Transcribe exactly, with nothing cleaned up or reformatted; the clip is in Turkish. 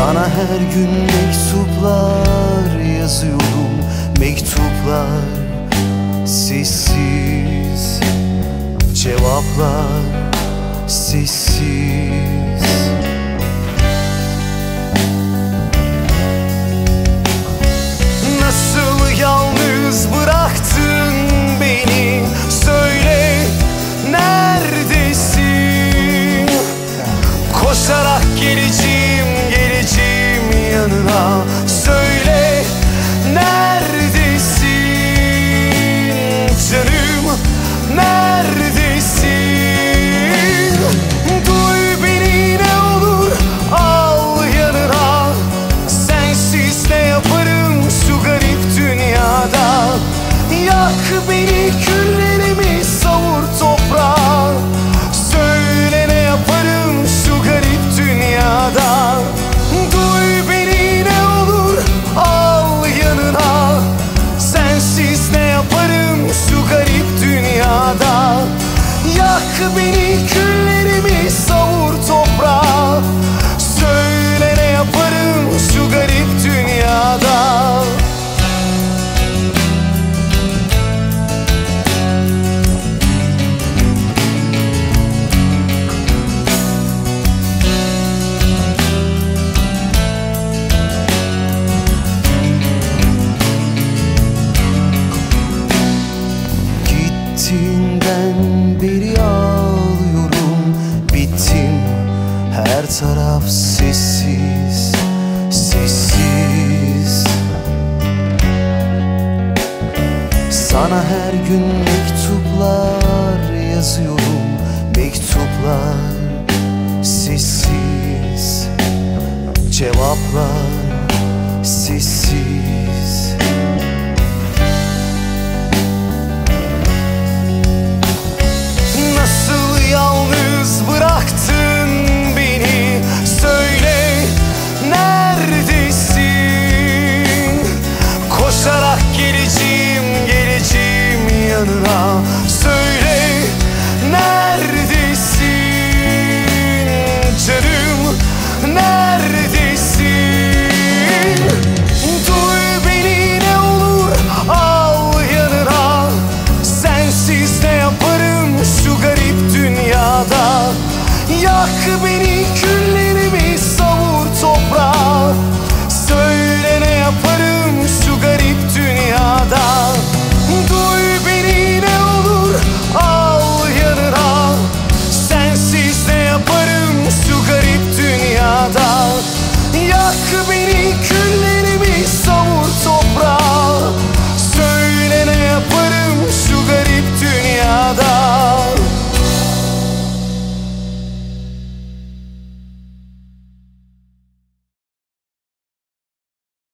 Sana her gün mektuplar yazıyorum, mektuplar sessiz, cevaplar sessiz. Nasıl yalnız bıraktın beni, söyle neredesin? Koşarak geleceğim, geleceğim yanına, söyle neredesin? Canım neredesin? Duy beni ne olur, al yanına. Sensiz ne yaparım şu garip dünyada? Yak beni, küllerimi savur toprağa. Söyle ne yaparım şu garip dünyada? Duy beni ne olur, al yanına. Sensiz ne yaparım şu garip dünyada? Yak beni, küllerimi savur toprağa. Söyle ne yaparım şu garip dünyada? Gittiğinden beri ağlıyorum, bittim. Her taraf sessiz, sessiz. Sana her gün mektuplar yazıyorum, mektuplar sessiz, cevaplar sessiz.